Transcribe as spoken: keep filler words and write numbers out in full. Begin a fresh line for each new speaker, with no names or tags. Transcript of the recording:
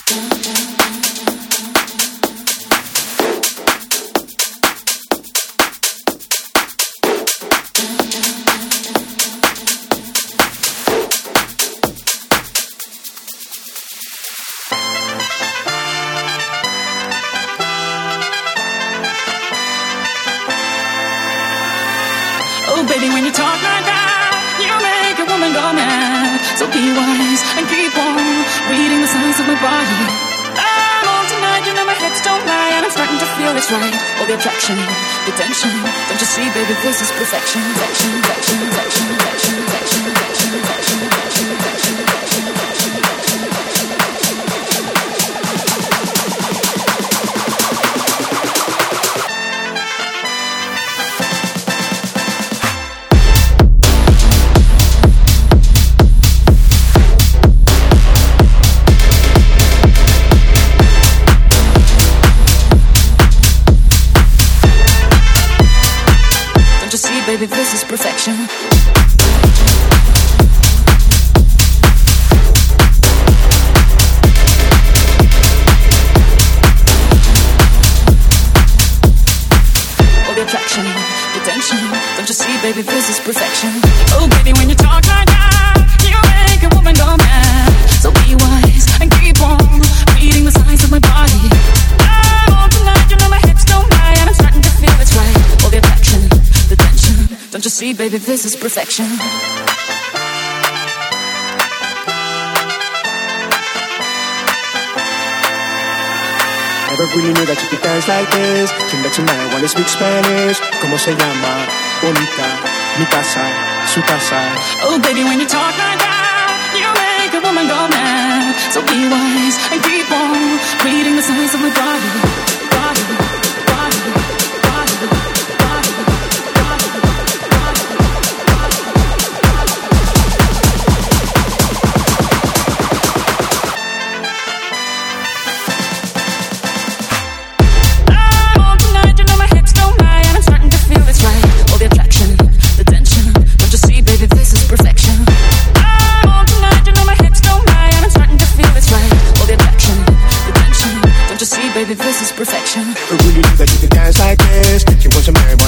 Oh baby, when you talk like that, you make a woman go mad. So be wise and keep on reading the signs of my body. I'm on tonight, you know my hips don't lie, and I'm starting to feel it's right. All the attraction, the tension, don't you see baby, this is perfection. Perfection, perfection, perfection, perfection, perfection, perfection, perfection, perfection, perfection, perfection, perfection, perfection. Baby, this is perfection. All the attraction, the tension, don't you see, baby, this is perfection. Oh, baby, when you talk like that, you make a woman go mad. So be wise and keep on reading the signs of my body. I'm on tonight, you know my hips don't lie, and I'm starting to feel it's right. All the attraction, the tension, don't you see, baby, this is perfection.
Never really knew that you could dance like this. Came back tonight, wanna speak Spanish. ¿Cómo se llama? Bonita, mi casa, su casa.
Oh baby, when you talk like that, you make a woman go mad. So be wise and keep on reading the signs of my body. Body, body, body, body, body.
Baby, this is perfection. I really knew that you could dance like this. She wants to marry